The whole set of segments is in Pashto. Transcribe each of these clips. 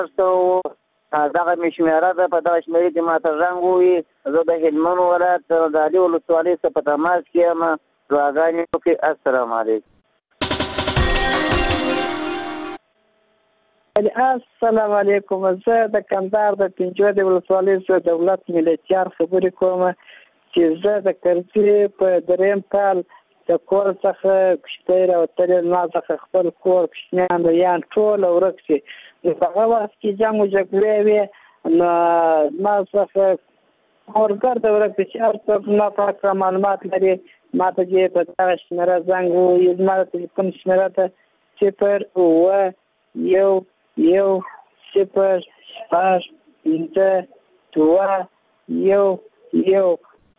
دغه مې شمېره ده، په دغه شمېرې کې ماته زنګ ووایي. زه د هلمند ولایت د علي ولسوالۍ څخه په تماس کې یم. دعاګانې وکړئ. السلام علیکم. السلام علیکم. زه د کندهار د پنجوې د ولسوالۍ څخه دولت ملتیار خبرې کوم چې زه د کرزي په دریم کال د کور څخه کشتۍ راوتلې، ما څخه خپل کور کوچنیان یان ټول ورک شي. په هغه وخت کې جنګ و جګړې وې، نو ما څخه اورګرد ورک چې هر څوک ناپاکه معلومات لري ما ته چې په دغه شمېره زنګ ووایي. زما د تلیفون شمېره ده 0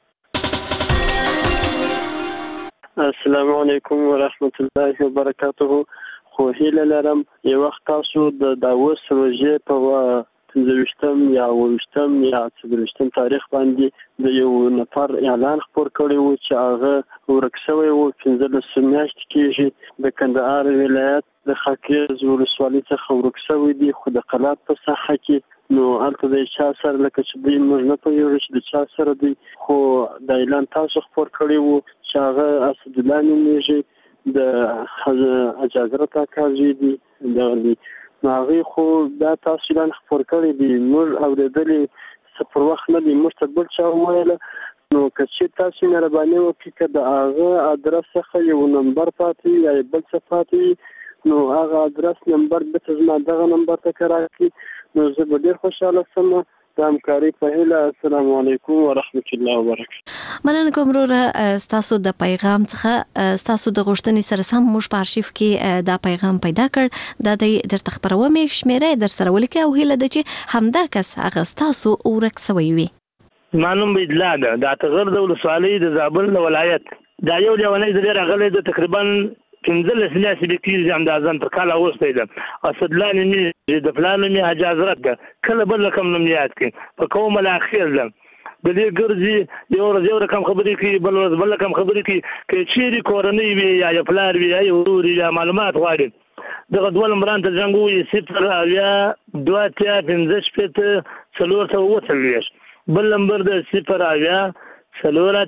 السلام علیکم ورحمت الله وبرکاته. خو هیله لرم یو وخت تاسو د داوود روژې په 15 یا 20 یا 40 تاریخ باندې د یو نفر اعلان خپور کړی و چې هغه ورک شوی و. 15 میاشتې کېږي د کندهار ولایت د خاکریز ولسوالۍ څخه ورک شوی دی، خو د قلات په ساحه کې نو هلته د چا سره لکه چې دوی موږ نه پوهېږو چې د چا سره دی، خو د اعلان تاسو خپور کړی و چې هغه اسدالله نومېږي، د حجازرت اکا زوی دی دغه دی. نو هغوی خو دا تاسو اعلان خپور کړی دی، موږ اورېدلې څه پر وخت نه دی، موږ ته بل چا وویله. نو که چې تاسو مهرباني وکړئ که د هغه ادرس څخه یو نمبر پاتې یا بل څه پاتې نو هغه ادرس نمبر بېرته زما دغه نمبر ته راکړي، نو زه به ډېر خوشحاله شم. د همکارۍ په هیله. السلام علیکم ورحمت الله وبرکاته. مننه کوم وروره ستاسو د پیغام څخه. ستاسو د غوښتنې سره سم موږ په ارشیف کې دا پیغام پیدا کړ، دا درته خپروم، شمیره در سره ولیکئ او هیله ده چې همدا کس هغه ستاسو ورک سوی وي. ما نوم بیدلا ده، د اتغر د ولسوالۍ د زابل ولایت. دا یو لیونی زه ډېر راغلی ده، تقریبا 15 میاشتې به کېږي اندازاً تر کاله اوستی ده. اسدالله نومېږي، د پلار نوم یې حاج حضرت ده، کله بل رقم نوم یاد کړي، په قوم الاخیر ده. د دې ګرځي یو ورځ یو رقم خبرې کوي، بل ورځ بل رقم خبرې کوي. که چیرې کورنۍ وي یا پلار وي یا ورور وي یا معلومات غواړي، دغه دوه نمبران ته زنګ ووایي 0 2 3 5 6 4 بل نمبر د 0 4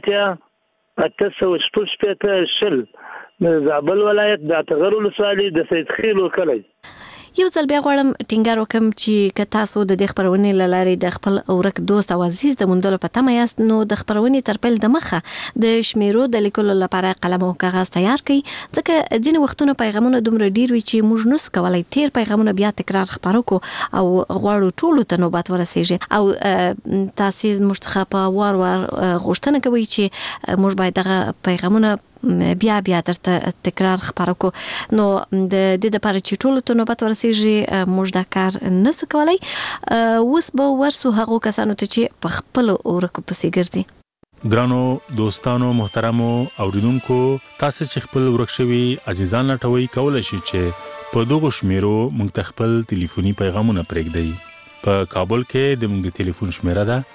8 6 زابل ولایت د اتغر ولسوالۍ د سید خیلو کلی. یو ځل بیا غواړم ټینګار وکم چې که تاسو د دې خبرونې له لارې د خپل اورک دوست او عزیز د موندلو په تمه یاست، نو د خبرونې تر پیل د مخه د شمیرو د لیکلو لپاره قلم او کاغذ تیار کړئ، ځکه ځینې وختونه پیغامونه دومره ډیر وي چې موږ نسو کولی تیر پیغامونه بیا تکرار خپاره کړو او غواړو ټولو ته نوبت ورسیږي، او تاسو موږ څخه په وار غوښتنه کوئ چې موږ باید دغه پیغامونه بیا درته تکرار خپاره کو. نو د دې لپاره چې ټولو ته نوبت ورسیږي موږ دا کار نسو کولی. اوس به ورسو هغو کسانو ته چې په خپلو اورکو پسې ګرځي. ګرانو دوستانو محترمو اوریدونکو، تاسو چې خپل ورک شوي عزیزان لټوئ کولی شئ چې په دغو شمیرو موږ ته خپل ټلیفوني پیغامونه پرېږدئ. په کابل کې د موږ د ټلیفون شمیره ده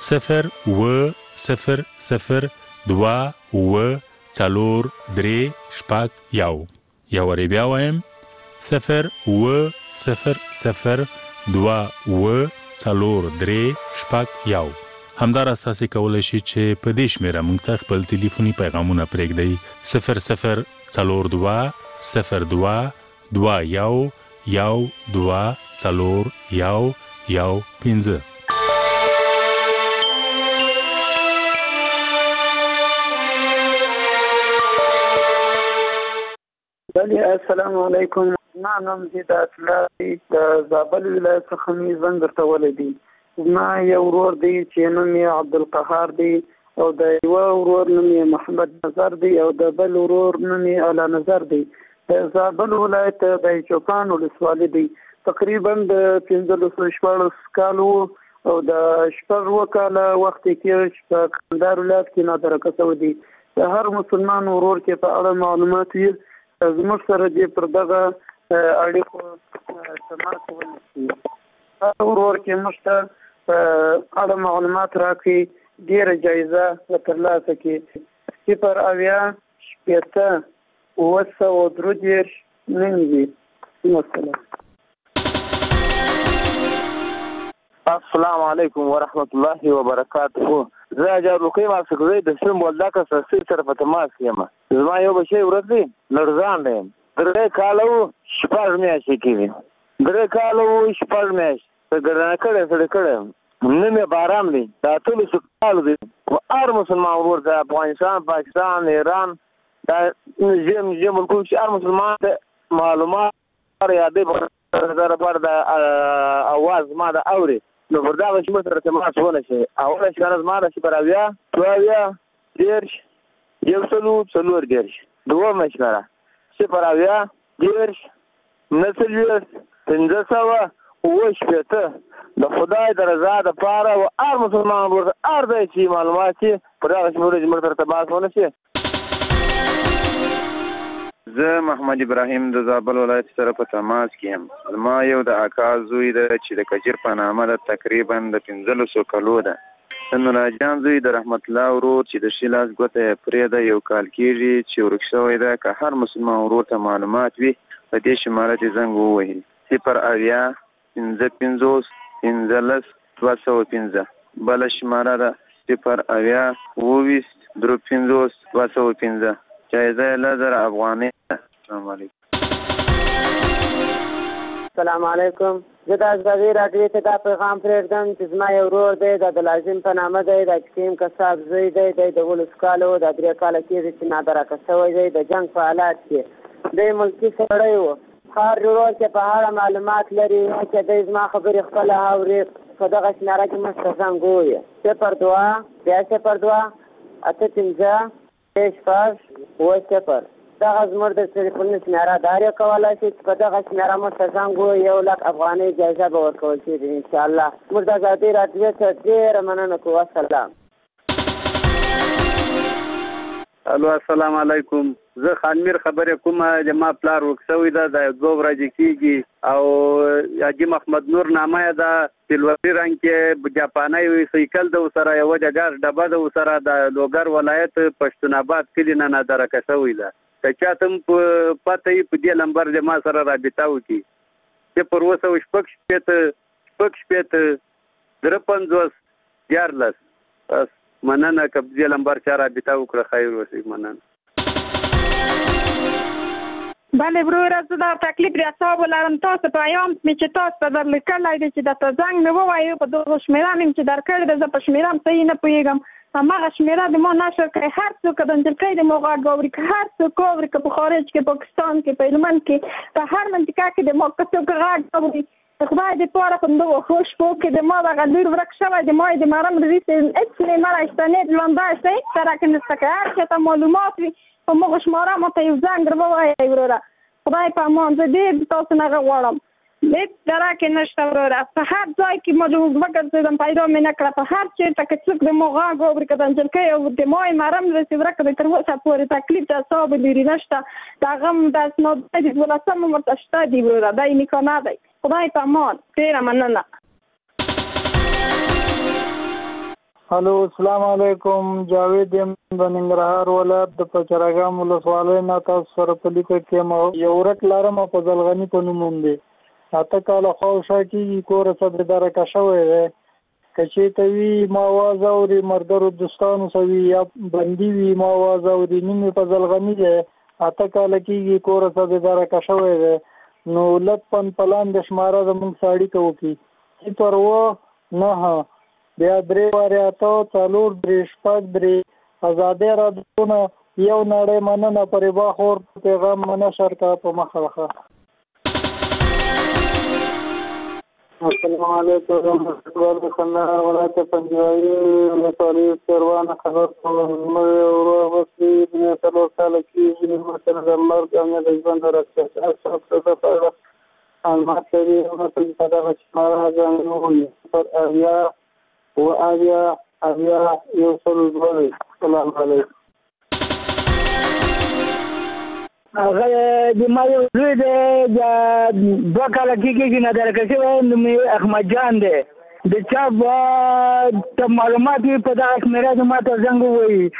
0 څلور درې شپږ یو وری بیا وایم 0 2 څلور درې شپږ یو. همداراز تاسو کولی شئ چې په دې شمیره موږ ته خپل ټلیفوني پیغامونه پرېږدئ 0 څلور 2 21 2 څلور 1 5. السلام علیکم. ما نوم زید اطلاعی د زابل ولایت څخه مې زنګ درته ولیدي. ما یو ورور دی چې نوم یې عبدالقهار دی او د یوه ورور نوم یې محمد نظر دی او د بل ورور نوم یې اعلی نظر دی. د زابل ولایت د چوپان ولسوالۍ دی. تقریبا د 15 کالو او د 6 کاله وخت کې چې په کندهار ولایت کې نادرکه شوی دی. د هر مسلمان ورور کې په اړه معلومات وي، زموږ سره دې پر دغه اړیکو تماس ونیسي. هر ورور کې موږ ته په اړه معلومات راکړي، ډېره جایزه ترلاسه کړي. 0 8 9 والسلام. السلام علیکم ورحمت الله وبرکاته. زه جارلوقی ماسکزی د سیم ولدکه سرسي سره په تماس یم. زما یو بچی ورځ دی لړزان دی. 3 کاله و 6 میاشتې کېږي. 3 کاله و 6 میاشتې څه ګرانه کړی سړی کړی نه مې باران دی دا ټول سکالو دی. هر مسلمان ورور ته افغانستان پاکستان ایران دا ژم ملکو چې هر مسلمان ته معلومات یادې پر د اواز ما د اوري نو پر دغه چې متر تماس ونه شي اوله چې کنه زما د شي پر اویا تویا دیرش یو څلور دیرش دوه مشکره چې پر اویا دیرش نسل 1500 وشپته د خدای د رضا د پاره او هر مسلمان ورته هر ځای چې معلومات چې پر هغه چې متر تماس ونه شي. زه محمد ابراهیم د زابل ولایت سره په تماس کې یم. زما یو د اکا زوی ده چې د کجیر په نامه ده تقریبا د 1500 کلو ده. د نوراجان زوی د رحمت الله ورور چې د شیلاس ګوته پرې ده 1 کال کېږي چې ورک شوی ده. که هر مسلمان ورور ته معلومات وي په دې شماره ته زنګ ووهي 0 15 15 205 بل شماره ده 0 20 15 205 جایزه لزر افغاني. السلام علیکم. السلام علیکم. زه د ازادي راډیو ته دا پیغام پرېږدم چې زما یو ورور دی د لازم په نامه دی د حکیم کساب زوی دی د 12 کالو د 3 کاله کېږي چې نادرکه شوی دی د جنګ په حالات کې دی ملکي سړی و. هر ورور چې په اړه معلومات لري چې دی زما خبرې خپله اوري په دغه شماره کې موږ ته زنګ ووایه 02 بیا 02 8 5 دغه زموږ د ټلیفون شماره دار یې کولی شي چې په دغه شماره موږ ته زنګ ووایي 1 لک افغانۍ جایزه به ورکول کېږي انشاءالله. موږ د ازادۍ راډیو ته ډېره مننه کوو. السلام. الو السلام علیکم. زه خانمیر خبرې کوم. زما پلار ورک شوی ده د 2 ورځې کېږي او حاجي محمد نور نامه یې ده سلوري رنګ کې جاپاني سایکل ده ورسره یوه د ګاز ډبه ده ورسره د لوګر ولایت پښتون آباد کلي نه نادرکه شوی ده. که چاته هم پته وي په دې نمبر د ما سره رابطه وکړي 0 بس مننه. که په دې نمبر چا رابطه وکړه خیر وشي. مننه. بله وروره زه دا تکلیف د اعصابو لرم. تاسو په ایام مې چې تاسو ته درلیکلی دی چې درته زنګ مې ووایو په دغو شمېره مې چې درکړې ده زه په شمېره هم صحیح نه پوهېږم. هماغه شمېره د ما نشر کوي. هر څوک د نجلۍ د ما غږ اوري که هر څوک اوري که په خارج کې پاکستان کې په هلمند کې په هر منطقه کې د ما که څوک غږ اوري د خدای دپاره په دغو ښو شپو کې د ما دغه لور ورک شوی د ما یې د مرم رضي هېڅ نیمه شته نه ژوندی شته هېڅ سره نشته. که هر چاته معلومات وي په مغه شماره ماته یو زنګ ووایئ وروره. خدای په امان. زه ډېر تاسو نه غواړم هېڅ درکې نشته وروره. په هر ځای کې ما وګرځېدم پیدا مې نه کړه. په هر چېرته که څوک د ما غږ اوري که د نجلۍ او د ما یې مرم رسي ورکه دی تر اوسه پورې تکلیف د اعصابو لري نشته. د هغه هم د اسناد د 12 ورته شته دي وروره. دا یې نکاح نه دی. خدای په امان. ډېره مننه. الو السلام علیکم. جاوید یم د ننګرهار ولایت د پچرګام ولسوالۍ نه تاسو سره په لیکه کې یو ورک لرم په ځلغني په نوم هم دی. 8 کاله خواوشا کېږي کور څه درکه شوی دی. که چېرته وي ما آواز اوري ملګرو دوستانو سره وي یا بندي وي ما آواز اوري نوم یې په ځلغني دی. 8 کاله کېږي کور څه درکه شوی دی. نو لطفا په لاندې شماره زموږ سره اړیکه وکړي 0 9 بیا 3 وارې 8 4 3 6 3 ازادي راډیو نه یو نړۍ مننه پرې باخور پیغام منشر کا په مخه. السلام علیکم ورحمۃ اللہ وبرکاتہ. ولایت پنجابی ولسوالی پروانه خبر کوم او وسی د 3 کال کې مثلا د مرګ او د ژوند راځي اصل څه ان ماته یې مثلا په دغه شماره ځانګړي پر اویا او اویا یو څل دوه. السلام علیکم. هغه د ما یو زوی دی د 2 کاله کېږي نادرکه شوی نوم یې احمد جان دی. د چا ته معلومات وي په دغه شمېره د ما ته زنګ ووایي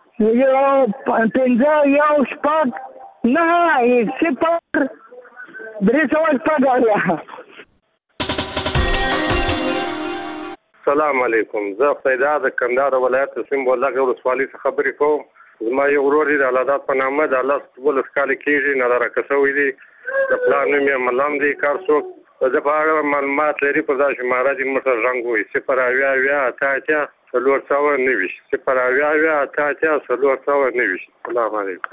0 8 5 1 6 9 0 السلام علیکم. زه فیضا د کندهار ولایت سیمبول لګ ولسوالۍ څخه خبرې کوم. زما یو ورور دی د الله په نامه د الله سبحانه وتعالى کېږي نه راکسوي دي د پلان نوم یې ملام دی کار څوک د په اړه معلومات لري په ځای شماره دي موږ رنګ وي 0 سلور څاو نويش 0 سلور څاو نويش. السلام علیکم.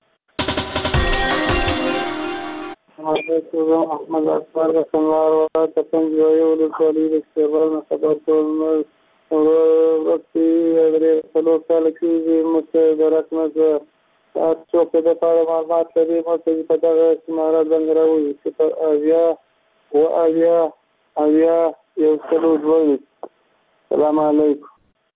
احمد اکبر سمار ولایت پنځوي ولسوالۍ د استقبال خبر کول وقتی درې سلور کال کېږي موږ د رسمت څوک د پاره معلومات لري موږ په دغه شماره باندې راوړي 0 یو سلور دوه. السلام علیکم.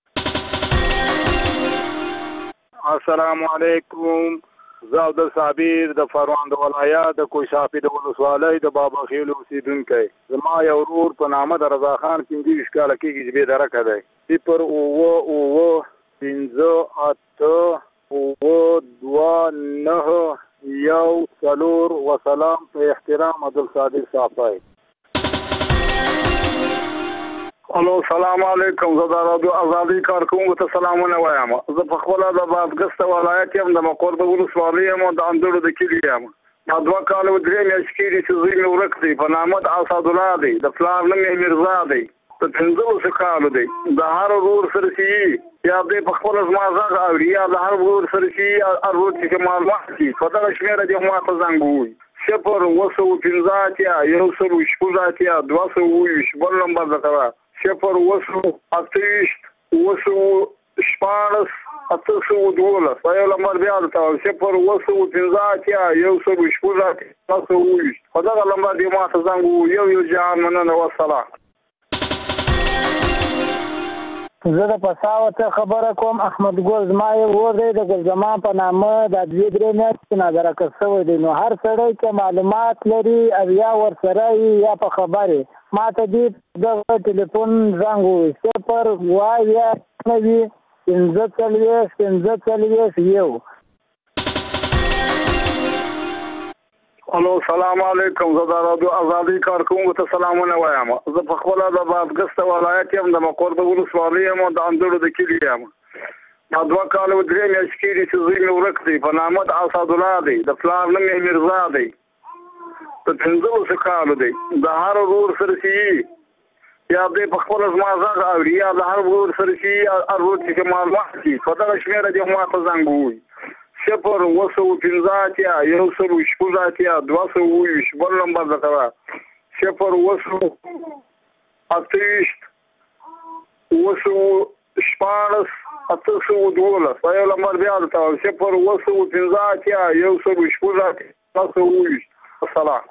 السلام علیکم. زه عبدل صابر د فروان د ولایت د کوشافي د ولسوالۍ د بابا خیل اوسیدونکی. زما یو ورور په نامه د رضا خان 25 کاله کېږي چې بې درکه دی 0 وسلام په احترام عبدل صادق صافی. الو سلام علیکم. زه د رادیو ازادي کارکونکو ته سلامونه وایم. زه په خپله د بادغیس ولایت یم د مقر د ولسوالۍ یم د اندړو د کلي یم. دا 2 کاله و 3 میاشتې کېږي چې زوی مې ورک دی په نامه د اسدالله دی د پلار نوم یې میرزا دی په 15 کالو دی. د هر ورور سره چې یا دی په خپله زما غږ اوري یا د هر ورور سره چې هر ورور چې معلومات کړي په دغه شمېره دې ما ته زنګ ووایي 0 115 220 بل نمبر درته 0 28 12 په یو نمبر بیا درته 0 115 په دغه نمبر دې ما ته زنګ ووایي. یو جهان مننه والسلام. زه د پساوه ته خبره کوم. احمد ګل زما یو ورور دی د ګلزمان په نامه د 2-3 میاشتې نادرکه شوی دی. نو هر سړی چې معلومات لري او یا ورسره یا په خبرې ما ته دې دغه ټلیفون زنګ ووایي 0 الو سلام علیکم. زه د رادیو ازادي کارکونکو ته سلامونه وایم. زه په خپله د بادغیس ولایت یم د مقر د ولسوالۍ یم د اندړو د کلي یم. دا 2 کاله و 3 میاشتې کېږي چې زوی مې ورک دی په نامه د اسدالله دی د پلار نوم یې میرزا دی په 15 کالو دی. د هر ورور سره چې یا دی په خپله زما غږ اوري یا د هر ورور سره چې هر ورور چې معلومات کړي په دغه شمېره دې ما ته زنګ ووایي 0 115 220 بل نمبر درته 0 28 12 په یو نمبر بیا درته 0 115 السلام.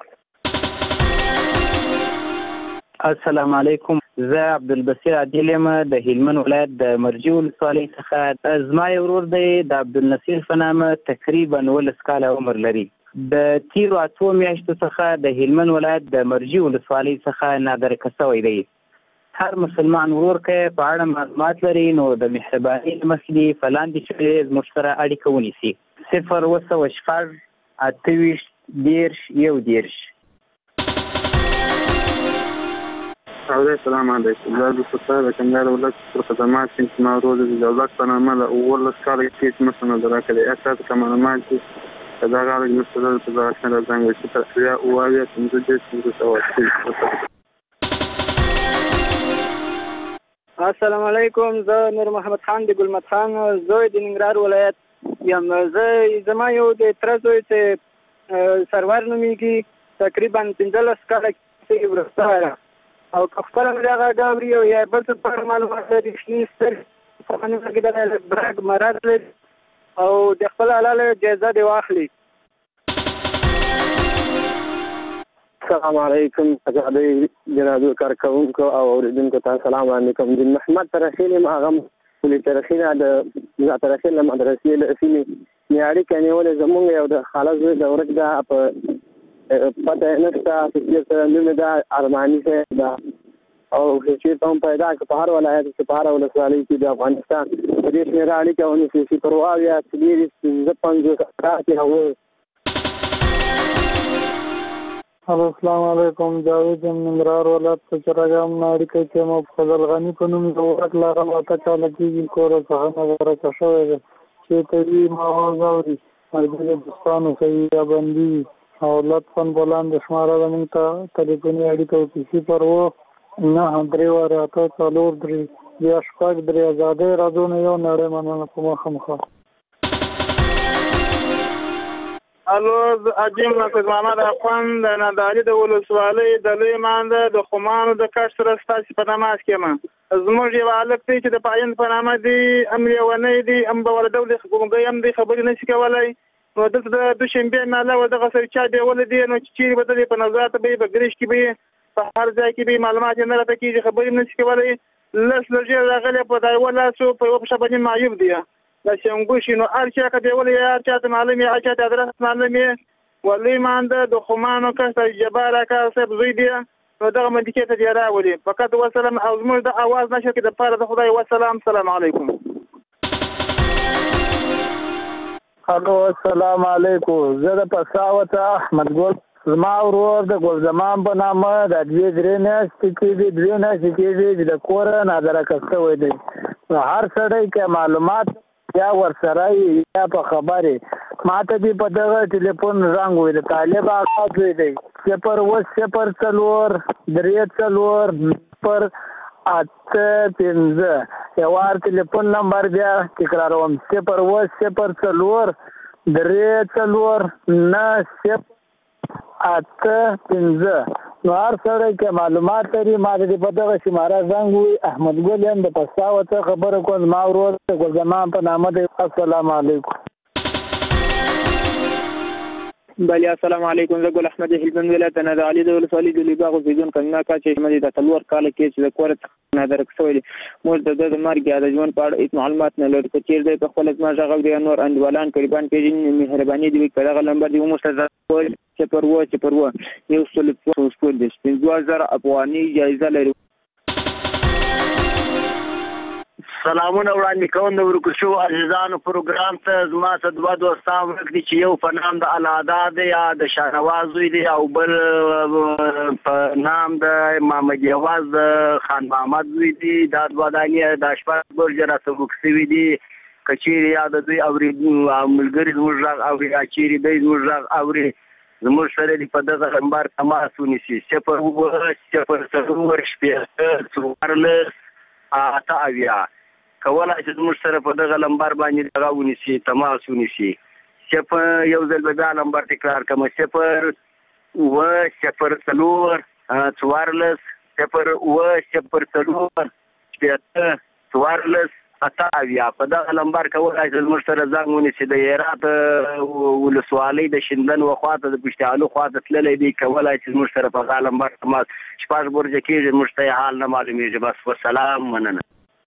السلام علیکم. زه عبدالبصیر عادل یم د هلمند ولایت د مرجی ولسوالۍ څخه. زما یو ورور دی د عبدالنصیر په نامه تقریبا 19 کاله عمر لري. د تیرو 8 میاشتو څخه د هلمند ولایت د مرجی ولسوالۍ څخه نادرکه شوی دی. هر مسلمان ورور که په اړه معلومات لري نو د مهربانۍ له مخې په لاندې شویو زموږ سره اړیکه ونیسي 0 28 10 السلام علیکم. زه د فتح د کندهار ولایت پر خدمات چې ما ورور د جوزاک په نامه له 19 کاله کېږي چې مثلا درکه دی اساس کوم معلومات چې دا غواړي چې مثلا په ځای سره څنګه چې تریا اوایه څنګه چې تاسو. السلام علیکم. زه نور محمد خان د ګلمت خان زوی د ننګرهار ولایت یم. زما یو د تر زوی چې سرور نومیږي تقریبا 15 کاله کې ورسره او خپل هغه غاوري او یا بل څه په معلومات لري چې په باندې کې د برګ مراد لري او د خپل حلاله جایزه دی واخلي. السلام علیکم. ازادي جناب کارکونکو او اوریدونکو ته سلام علیکم. د محمد ترخیل ماغم ولې ترخیل د ترخیل مدرسې له سیمې نیاړي کني ولې زمونږ یو د خالص د ورک دا په پته نشته چې سره نوم دا ارماني څه دا او چې ته پیدا که په هر ولایت کې په هر ولسوالۍ کې د افغانستان په دې شمېره اړیکه ونیسي چې پروا یا چې 50 هغه السلام علیکم. جاوید ننګرهار ولایت په چرګام ناړي کې مو فضل غنی په نوم د ورک لاغه واته چاله کېږي کور څخه نظر کا شوی دی چې کوي ماحول اوري مرګ دوستانو کوي یا بندي او لطفاً بلند شماره زموږ ته ټلیفوني اړیکه وکړي پر و 9-3-8-4-3 بیا شپږ درې ازادۍ راځونه یو نړۍ مننه په مخه مخه. الو عجیم ناصر محمد افغان د نادعلي د ولسوالۍ د لوی مانده د خمانو د کښت سره ستاسې په نماز کې ما زموږ یو هلک دی چې د پایند په نامه دی هم لیونی دی هم به ولده ګونګی هم دی خبرې نشي کولی نو دلته د دوشنبې ماله و دغه سره چا بیولی دی نو چې چیرې به دلې په نظارت به یې په ګریش کې به یې په هر ځای کې به معلومات یې نه راته کېږي خبرې هم نشي کولی لس لږې راغلی په دا یوه لاسو په یوه پښه باندې معیوب دی دا شنګوشي نو هر چا که بیولی یا هر چا ته معلوم یې هر چا ته ادرس معلوم یې ولوی مانده د خمانو کښت جبار اکا صاحب زوی دی نو دغه منطقې ته دې راولي فقط وسلام او زموږ د اواز نشر کې دپاره د خدای وسلام سلام علیکم. الو السلام علیکم. زه د پساوت احمد ګل زما ورور د ګل زمان په نامه د 2-3 میاشتې کېږي چې د کوره نادره کسته دی نو هر سړی که معلومات یا ورسره یا په خبرې ما ته دې په دغه ټلیفون رنګ وي د طالب آقا زوی دی 0-0-4-3-8-5 یوار ټلیفون نمبر بیا تکراروم 0-0-4-3-9-8-5 نو هر سړی که معلومات لري ما ته دې په دغه شماره زنګ وي احمد ګل یم د پساوه ته خبره کوم ما ورور ګل زمان په نامه دی. السلام علیکم. بله السلام علیکم. زه ګل احمد هلمند ولایت د نادعلي د ولسوالۍ د لویباغ اوسېدونکی کمینا کا چې زموږ د 4 کاله کې چې د کوره څخه نادرک شوی دی موږ د ده د مرګ یا د ژوند په اړه هېڅ معلومات نه لرو که چېرې دی په خپله زما غږ اوري یا نور انډیوالان قریبان پېژني مهرباني دې وکړي که دغه نمبر دې وموږ ته 0-0-1-15,000 افغاني جایزه لري. سلامونه وړاندې کوم د ورکو شو عزیزانو پروګرام ته زما څه دوه دوستان ورک دي چې یو په نام د الادا دی یا د شاهنواز زوی دی او بل په نام د محمد یواز د خان محمد زوی دی دا دوه دانې د شپږ برجه راته ورک شوي دي که چیرې یا د دوی اوري ملګري زموږ غږ اوري یا چیرې دی زموږ غږ اوري زموږ سره دې په دغه نمبر تماس ونیسي 0-0-0-14-8 کولی چې زموږ سره په دغه نمبر باندې دغه ونیسي تماس ونیسي یو ځل به بیا نمبر تکرار کړم 0-0-4-0-14-8 په دغه نمبر کولی چې زموږ سره زنګ ونیسي د هرات ولسوالۍ د شندن وخواته د پشتیالو خواته تللی دی کولی چې زموږ سره په دغه نمبر تماس شپږ برجه کېږي زموږ ته یې حال نه معلومېږي بس وسلام مننه.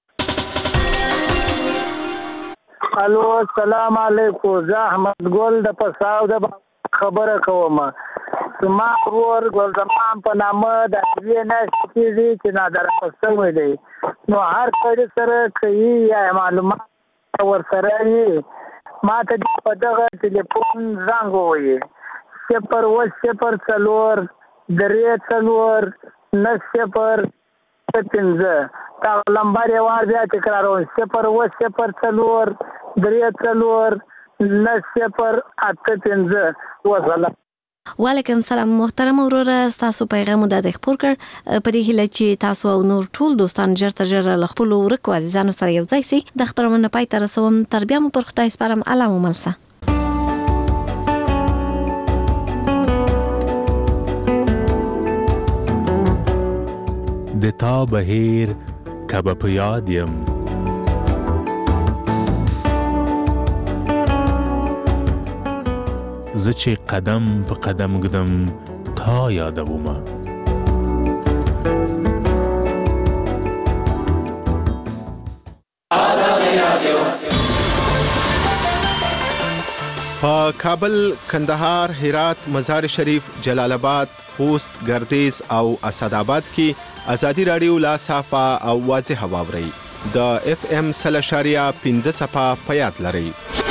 الو السلام علیکم. زه احمد ګل د پساو د خبره کوم زما ورور ګل زمان په نامه د 2 میاشتې کېږي چې نادره شوی دی نو هر سړي سره کوي یا معلومات ورسره وي ما ته په دغه ټلیفون زنګ ووایي 0-0-4-3-9-8-5 دا نمبر یې وار بیا تکراروم 0-0-4-3-9-8-5 وسلام. وعلیکم سلام محترم وروره تاسو پیغام مو د خبر کړ په دې هیله چې تاسو او نور ټول دوستان ژر تر ژره له خپل ورکو عزیزانو سره یو ځای سي د خبرونه پای ته رسوم تر بیا مو پر خدای سپارم الله مو ملسه. د تا بهیر کبه په یاد یم زه چې قدم په قدم ږدم تا یادومه په کابل، کندهار، هرات، مزار شریف، جلال آباد، خوست، ګردیز او اسداباد کې ازادي رادیو لا صافه او واضح واوري د FM 0.5 په یاد لري.